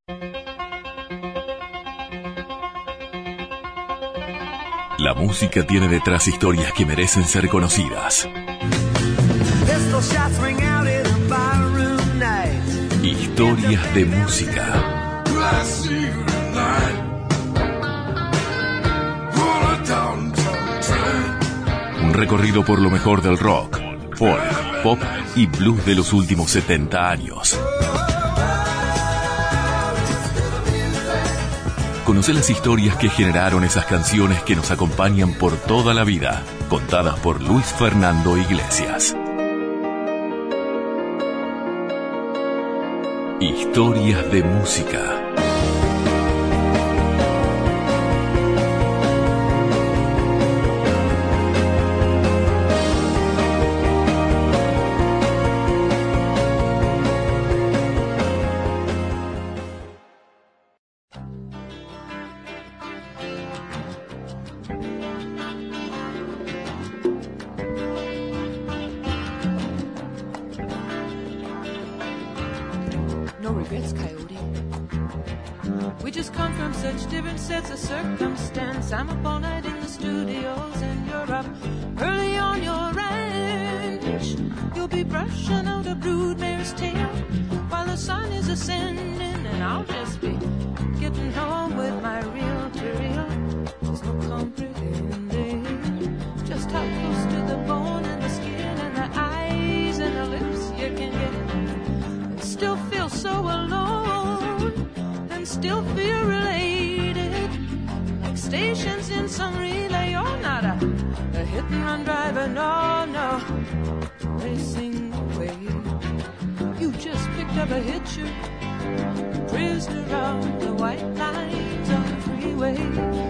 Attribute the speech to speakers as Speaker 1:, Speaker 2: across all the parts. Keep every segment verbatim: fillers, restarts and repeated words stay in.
Speaker 1: La música tiene detrás historias que merecen ser conocidas. Historias de música. Un recorrido por lo mejor del rock, folk, pop y blues de los últimos setenta años. Conoce las historias que generaron esas canciones que nos acompañan por toda la vida, contadas por Luis Fernando Iglesias. Historias de música.
Speaker 2: No regrets, Coyote. We just come from such different sets of circumstance. I'm up all night in the studios and you're up early on your ranch. You'll be brushing out a broodmare's tail while the sun is ascending, and I'll just be getting home with my reel-to-reel. There's no comprehending just how close to the bone and the skin and the eyes and the lips you can get. Still feel so alone and still feel related, like stations in some relay. You're not a, a hit and run driver, no, no, racing away. You just picked up a hitcher, prisoner of the white lines on the freeway.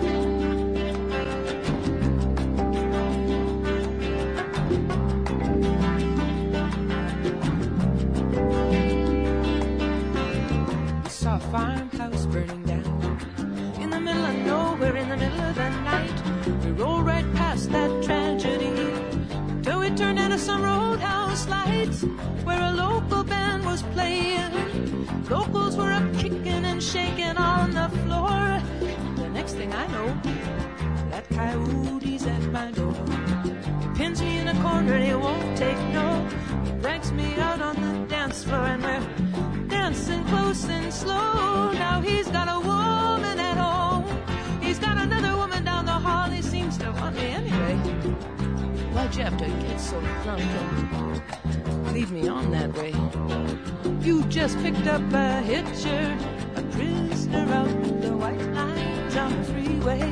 Speaker 2: Farmhouse burning down in the middle of nowhere, in the middle of the night. We rolled right past that tragedy till we turned into some roadhouse lights where a local band was playing. Locals were up kicking and shaking on the floor. The next thing I know, that coyote's at my door. He pins me in a corner and he won't take no. He drags me out on the dance floor and we're dancing close and slow. Now he's got a woman at home. He's got another woman down the hall. He seems to want me anyway. Why'd you have to get so drunk and lead me on that way? You just picked up a hitcher, a prisoner of the white lines on the freeway.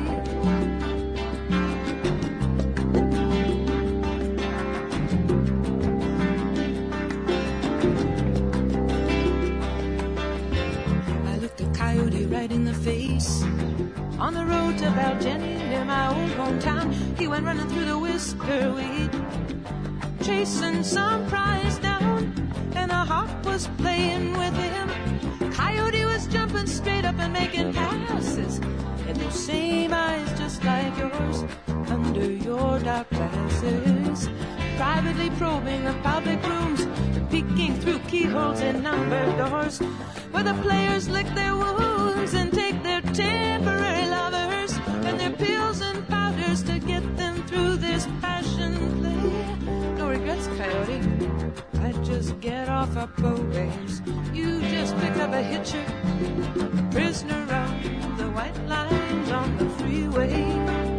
Speaker 2: Right in the face on the road to Valgenny near my old hometown. He went running through the whisker weed, chasing some prize down, and a hawk was playing with him. Coyote was jumping straight up and making passes, and those same eyes just like yours under your dark glasses, privately probing the public rooms, peeking through keyholes in numbered doors where the players lick their wounds and take their temporary lovers and their pills and powders to get them through this passion play. No regrets, Coyote, I'd just get off up a ways. You just picked up a hitcher, a prisoner of the white lines on the freeway.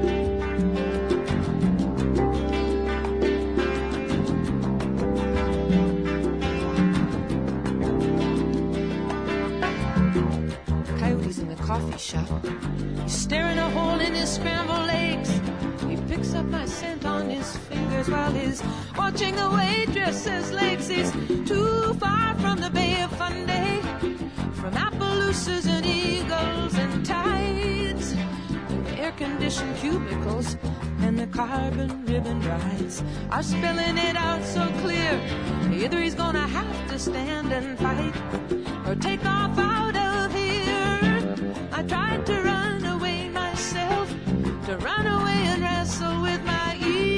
Speaker 2: Coffee shop. He's staring a hole in his scrambled eggs. He picks up my scent on his fingers while he's watching the waitress's legs. He's too far from the Bay of Fundy, from Appaloosas and eagles and tides, the air-conditioned cubicles and the carbon ribbon rides are spelling it out so clear. Either he's gonna have to stand and fight or take off out of here. I tried to run away myself, to run away and wrestle with my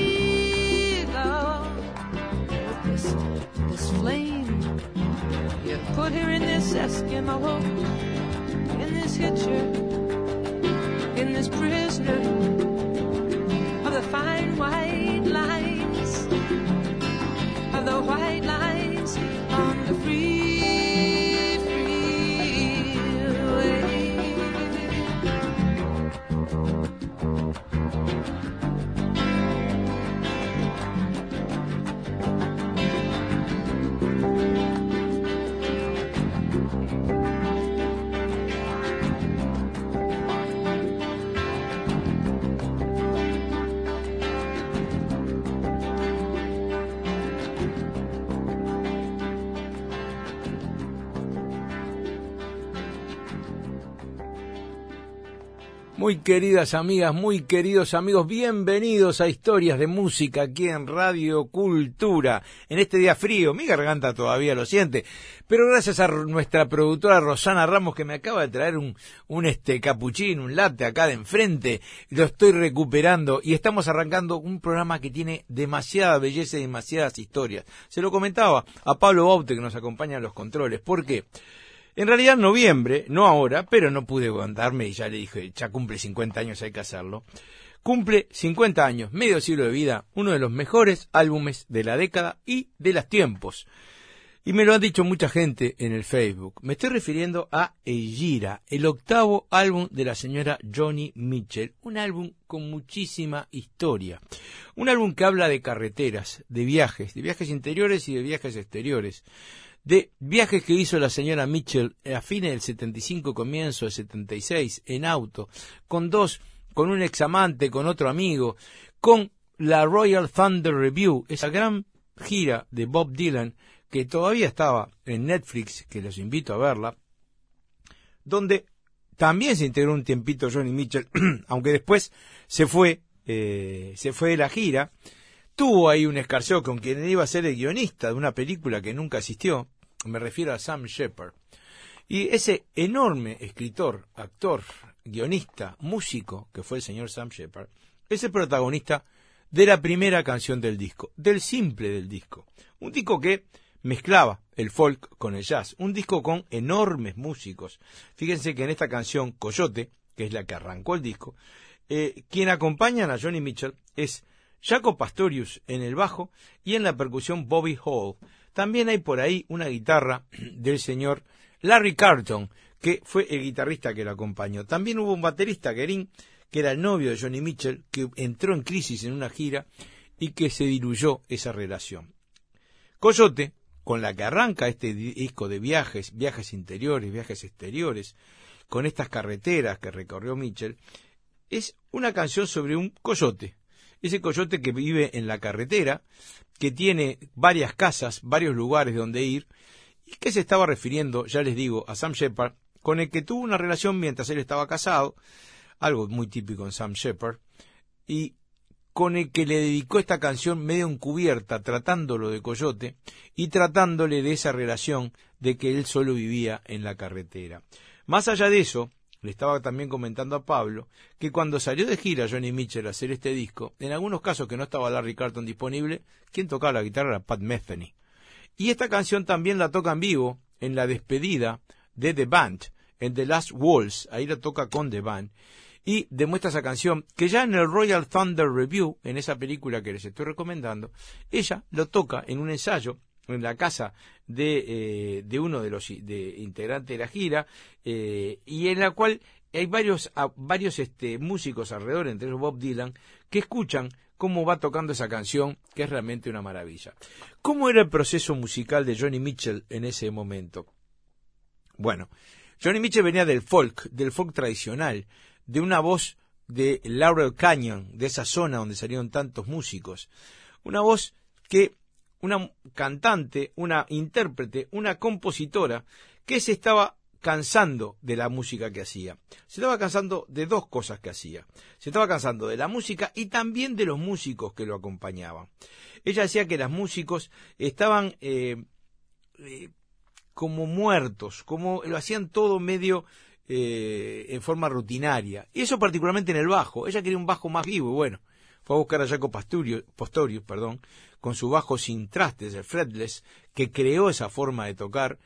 Speaker 2: ego. With this, this flame you put here in this Eskimo, teacher in this prisoner of the fine white lines, of the white lines on the free, freeway.
Speaker 3: Muy queridas amigas, muy queridos amigos, bienvenidos a Historias de Música aquí en Radio Cultura. En este día frío, mi garganta todavía lo siente, pero gracias a nuestra productora Rosana Ramos, que me acaba de traer un, un este capuchino, un latte acá de enfrente, lo estoy recuperando y estamos arrancando un programa que tiene demasiada belleza y demasiadas historias. Se lo comentaba a Pablo Baute, que nos acompaña en los controles. ¿Por qué? En realidad en noviembre, no ahora, pero no pude aguantarme y ya le dije, ya cumple cincuenta años, hay que hacerlo. Cumple cincuenta años, medio siglo de vida, uno de los mejores álbumes de la década y de los tiempos. Y me lo han dicho mucha gente en el Facebook. Me estoy refiriendo a Elgira, el octavo álbum de la señora Joni Mitchell, un álbum con muchísima historia. Un álbum que habla de carreteras, de viajes, de viajes interiores y de viajes exteriores. De viajes que hizo la señora Mitchell a fines del setenta y cinco, comienzo del setenta y seis, en auto, con dos, con un examante, con otro amigo, con la Royal Thunder Revue, esa gran gira de Bob Dylan, que todavía estaba en Netflix, que los invito a verla, donde también se integró un tiempito Joni Mitchell, aunque después se fue, eh, se fue de la gira. Tuvo ahí un escarceo con quien iba a ser el guionista de una película que nunca asistió, me refiero a Sam Shepard. Y ese enorme escritor, actor, guionista, músico, que fue el señor Sam Shepard, es el protagonista de la primera canción del disco, del simple del disco. Un disco que mezclaba el folk con el jazz, un disco con enormes músicos. Fíjense que en esta canción, Coyote, que es la que arrancó el disco, eh, quien acompaña a Joni Mitchell es Jaco Pastorius en el bajo y en la percusión Bobby Hall. También hay por ahí una guitarra del señor Larry Carlton, que fue el guitarrista que lo acompañó. También hubo un baterista, Guerin, que era el novio de Joni Mitchell, que entró en crisis en una gira y que se diluyó esa relación. Coyote, con la que arranca este disco de viajes, viajes interiores, viajes exteriores, con estas carreteras que recorrió Mitchell, es una canción sobre un coyote. Ese coyote que vive en la carretera, que tiene varias casas, varios lugares donde ir, y que se estaba refiriendo, ya les digo, a Sam Shepard, con el que tuvo una relación mientras él estaba casado, algo muy típico en Sam Shepard, y con el que le dedicó esta canción medio encubierta, tratándolo de coyote, y tratándole de esa relación de que él solo vivía en la carretera. Más allá de eso, le estaba también comentando a Pablo que cuando salió de gira Joni Mitchell a hacer este disco, en algunos casos que no estaba Larry Carlton disponible, quien tocaba la guitarra era Pat Metheny. Y esta canción también la toca en vivo en la despedida de The Band, en The Last Waltz, ahí la toca con The Band, y demuestra esa canción que ya en el Royal Thunder Revue, en esa película que les estoy recomendando, ella lo toca en un ensayo en la casa de, eh, de uno de los de, integrantes de la gira, eh, y en la cual hay varios, a, varios este, músicos alrededor, entre ellos Bob Dylan, que escuchan cómo va tocando esa canción, que es realmente una maravilla. ¿Cómo era el proceso musical de Joni Mitchell en ese momento? Bueno, Joni Mitchell venía del folk, del folk tradicional, de una voz de Laurel Canyon, de esa zona donde salieron tantos músicos. Una voz que una cantante, una intérprete, una compositora que se estaba cansando de la música que hacía. Se estaba cansando de dos cosas que hacía. Se estaba cansando de la música y también de los músicos que lo acompañaban. Ella decía que los músicos estaban eh, eh, como muertos, como lo hacían todo medio eh, en forma rutinaria. Y eso particularmente en el bajo. Ella quería un bajo más vivo y bueno, fue a buscar a Jaco Pastorius, Pastorius, perdón, con su bajo sin trastes, el fretless, que creó esa forma de tocar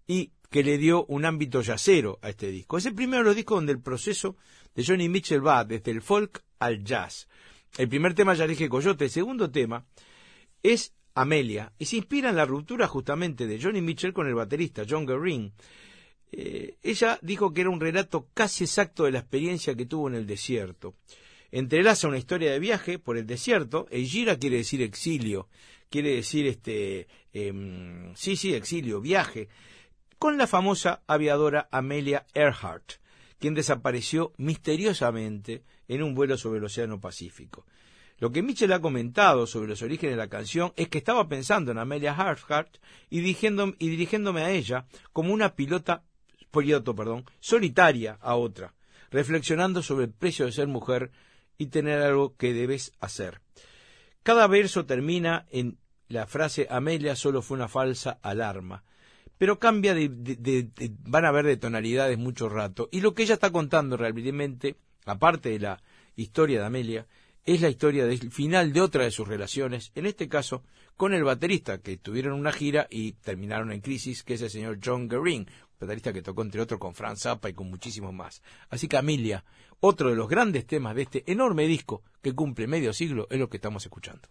Speaker 3: y que le dio un ámbito yacero a este disco. Es el primero de los discos donde el proceso de Johnny Mitchell va desde el folk al jazz. El primer tema ya dije Coyote, el segundo tema es Amelia, y se inspira en la ruptura justamente de Johnny Mitchell con el baterista John Guerin. Eh, ella dijo que era un relato casi exacto de la experiencia que tuvo en el desierto. Entrelaza una historia de viaje por el desierto. Hejira quiere decir exilio, quiere decir este, eh, sí, sí, exilio, viaje, con la famosa aviadora Amelia Earhart, quien desapareció misteriosamente en un vuelo sobre el Océano Pacífico. Lo que Mitchell ha comentado sobre los orígenes de la canción es que estaba pensando en Amelia Earhart y, dirigiendo, y dirigiéndome a ella como una pilota, piloto, perdón, solitaria a otra, reflexionando sobre el precio de ser mujer y tener algo que debes hacer. Cada verso termina en la frase Amelia solo fue una falsa alarma, pero cambia de, de, de, de van a ver de tonalidades mucho rato, y lo que ella está contando realmente, aparte de la historia de Amelia, es la historia del final de otra de sus relaciones, en este caso con el baterista, que tuvieron una gira y terminaron en crisis, que es el señor John Guerin, baterista que tocó entre otros con Frank Zappa y con muchísimos más. Así que Amelia, otro de los grandes temas de este enorme disco que cumple medio siglo, es lo que estamos escuchando.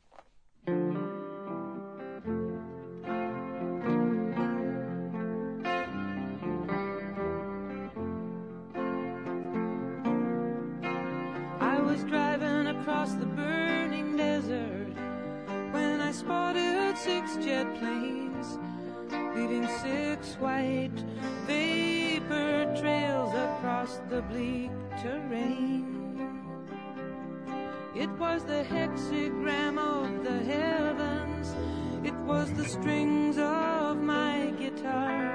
Speaker 2: Across the burning desert when I spotted six jet planes leaving six white vapor trails across the bleak terrain. It was the hexagram of the heavens, it was the strings of my guitar.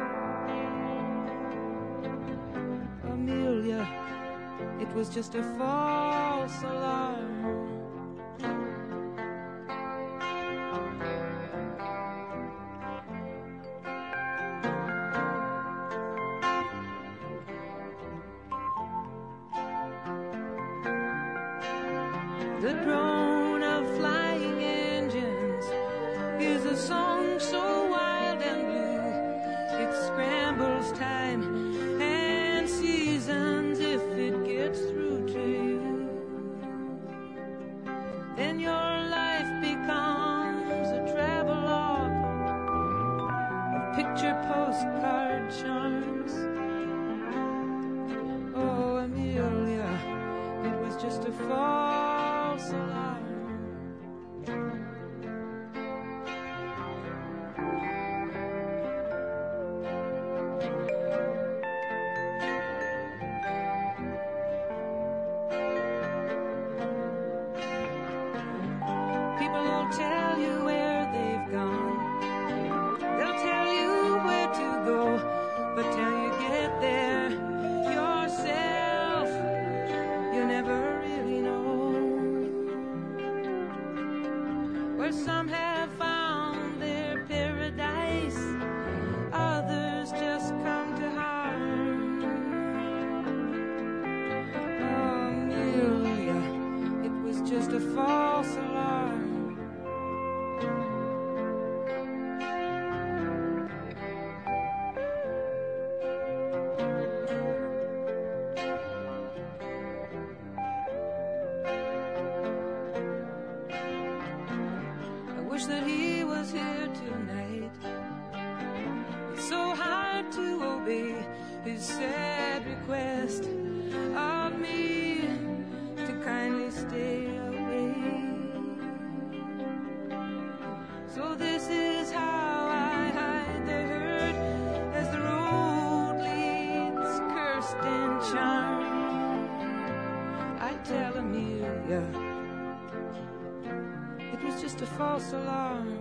Speaker 2: Amelia, it was just a false alarm. The drone of flying engines is a song so wild and blue. It scrambles time and seasons if it gets through to you. Then your life becomes a travelogue of picture postcard charms. Oh, Amelia, it was just a false alarm. Some have found their paradise, others just come to harm. Oh, Amelia, it was just a false alarm. That he was here tonight. It's so hard to obey his sad request of me to kindly stay away. So this is how I hide the hurt as the road leads cursed and charmed. I tell Amelia it was just a false alarm.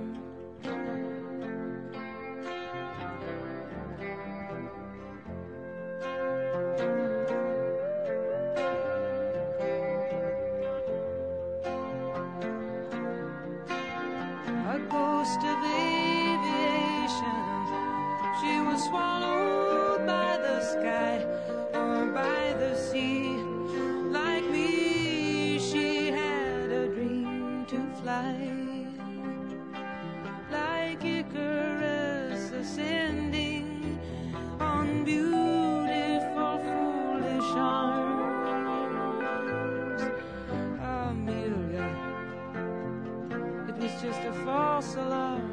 Speaker 2: A ghost of aviation, she was swallowed by the sky or by the sea. Like me, she had a dream to fly, like Icarus ascending false alarm.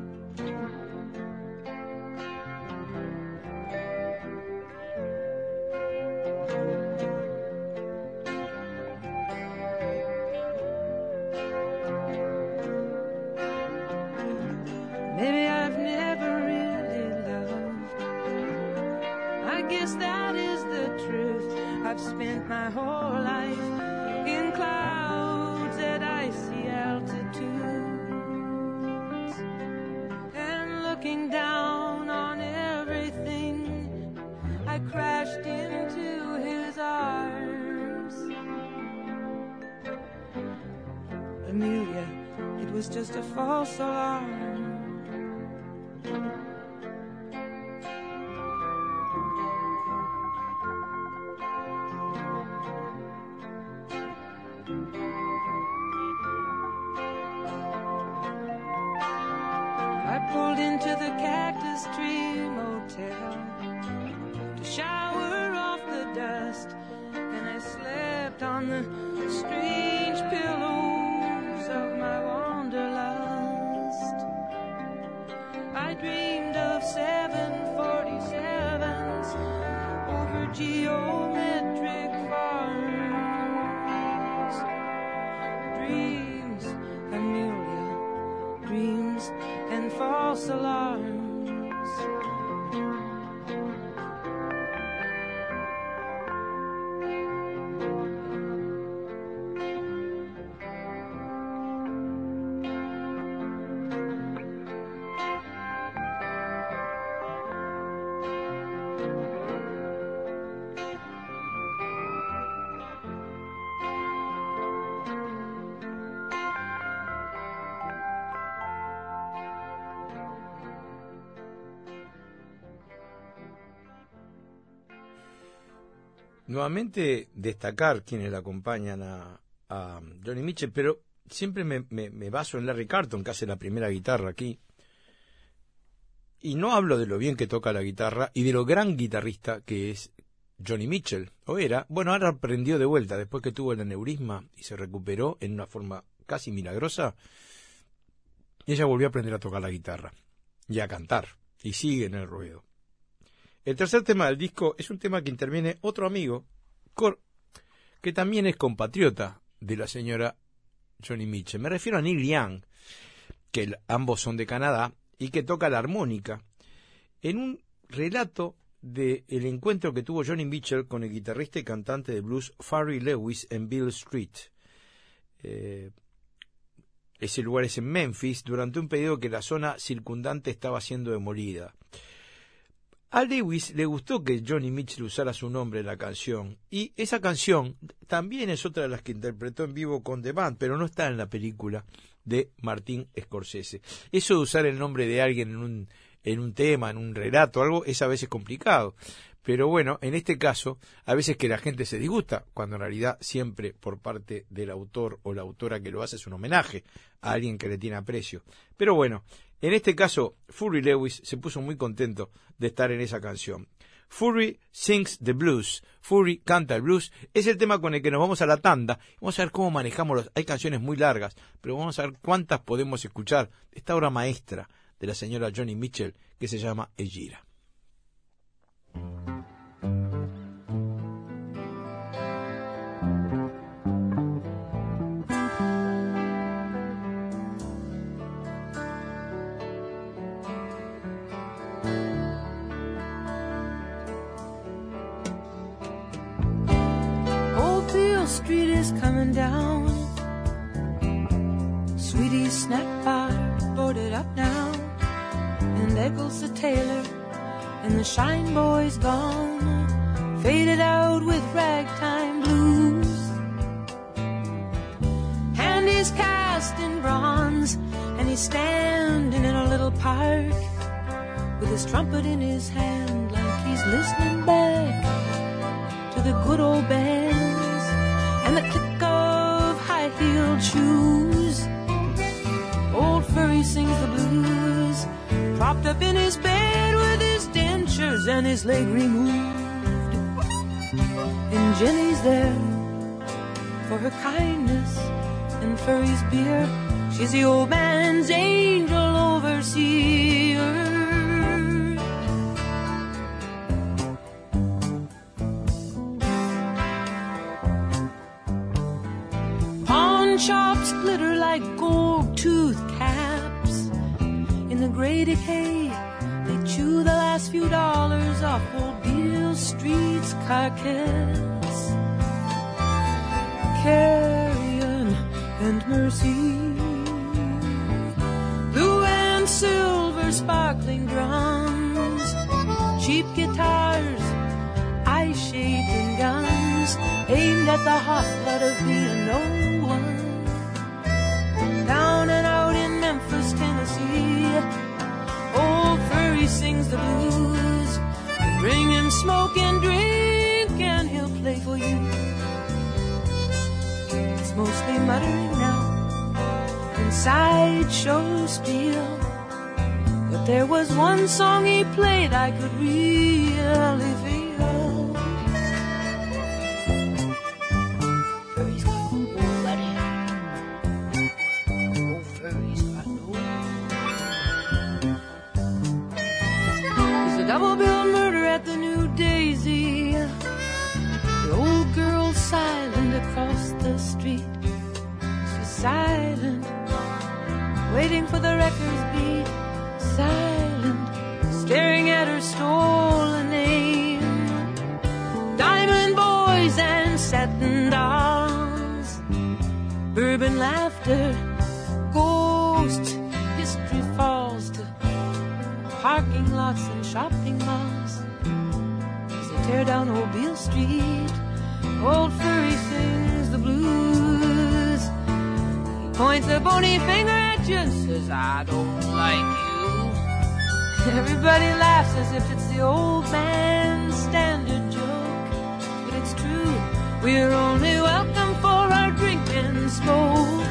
Speaker 2: Maybe I've never really loved. I guess that is the truth. I've spent my whole life in clouds at icy altitudes, and looking down on everything, I crashed into his arms. Amelia, it was just a false alarm. I pulled into the Cactus Tree Motel to shower off the dust, and I slept on the strange pillows of my wanderlust. I dreamed of seven forty-sevens over geometric farms. Dreams, Amelia, dreams and false alarms.
Speaker 3: Nuevamente destacar quienes le acompañan a, a Johnny Mitchell, pero siempre me, me, me baso en Larry Carlton, que hace la primera guitarra aquí. Y no hablo de lo bien que toca la guitarra y de lo gran guitarrista que es Johnny Mitchell, o era. Bueno, ahora aprendió de vuelta, después que tuvo el aneurisma y se recuperó en una forma casi milagrosa. Ella volvió a aprender a tocar la guitarra y a cantar, y sigue en el ruedo. El tercer tema del disco es un tema que interviene otro amigo, que también es compatriota de la señora Johnny Mitchell. Me refiero a Neil Young, que el, ambos son de Canadá, y que toca la armónica, en un relato del encuentro que tuvo Johnny Mitchell con el guitarrista y cantante de blues Farry Lewis en Beale Street. Eh, ese lugar es en Memphis, durante un periodo que la zona circundante estaba siendo demolida. A Lewis le gustó que Johnny Mitchell usara su nombre en la canción, y esa canción también es otra de las que interpretó en vivo con The Band, pero no está en la película de Martin Scorsese. Eso de usar el nombre de alguien en un, en un tema, en un relato, algo, es a veces complicado. Pero bueno, en este caso, a veces que la gente se disgusta, cuando en realidad siempre por parte del autor o la autora que lo hace es un homenaje a alguien que le tiene aprecio. Pero bueno, en este caso, Farry Lewis se puso muy contento de estar en esa canción. Farry sings the blues. Farry canta el blues. Es el tema con el que nos vamos a la tanda. Vamos a ver cómo manejamos los... Hay canciones muy largas, pero vamos a ver cuántas podemos escuchar de esta obra maestra de la señora Johnny Mitchell, que se llama Elgira.
Speaker 2: Street is coming down. Sweetie's snack bar boarded up now, and Eccles the tailor and the Shine Boy's gone, faded out with ragtime blues. And he's cast in bronze, and he's standing in a little park with his trumpet in his hand, like he's listening back to the good old bands and the click of high-heeled shoes. Old Furry sings the blues, propped up in his bed with his dentures and his leg removed. And Jenny's there for her kindness, and Furry's beer She's the old man's angel overseer. Pawn shops glitter like gold tooth caps. In the gray decay, they chew the last few dollars off old Beale Street's carcass. Carrion and Mercy, blue and silver sparkling drums, cheap guitars, eye-shaping guns, aimed at the hot blood of being no one. Down and out in Memphis, Tennessee, old Furry sings the blues. Bring him smoke and drink and he'll play for you. It's mostly muttering now and sideshow spiel, but there was one song he played I could really feel. Furry's got nobody. Oh, Furry's got nobody. There's a double bill murder at the New Daisy. The old girl's silent across the street. She's silent, waiting for the records beat. Silent, staring at her stolen name. Diamond boys and satin dolls, bourbon laughter, ghosts. History falls to parking lots and shopping malls. As they tear down old Beale Street, old Furry sings the blues. He points a bony finger at you and says, I don't like you. Everybody laughs as if it's the old man's standard joke, but it's true, we're only welcome for our drink and smoke.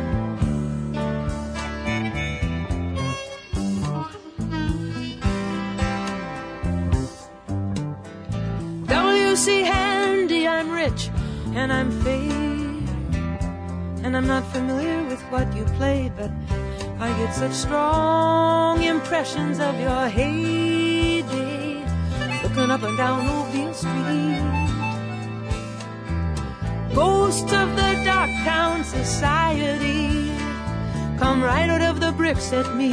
Speaker 2: W C Handy, I'm rich and I'm fair, and I'm not familiar with what you played, but I get such strong impressions of your heyday, looking up and down old Beale Street. Ghosts of the dark town society come right out of the bricks at me,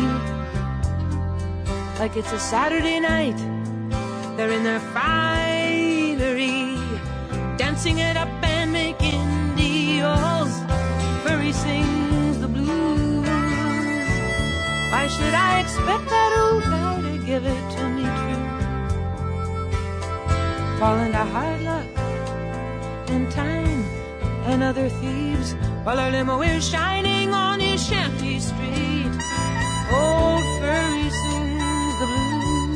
Speaker 2: like it's a Saturday night. They're in their finery, dancing it up and making deals. Furry sings the blues. Why should I expect that old guy to give it to me true? Fall into hard luck and time and other thieves, while our limo is shining on his shanty street. Old Furry sings the blues.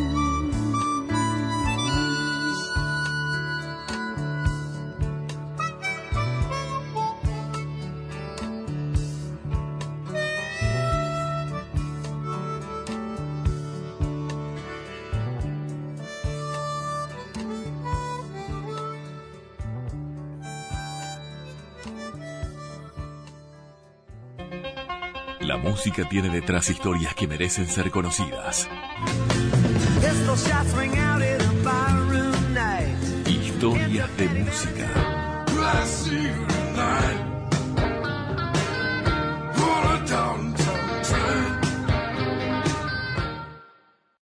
Speaker 1: La música tiene detrás historias que merecen ser conocidas. Historias de música.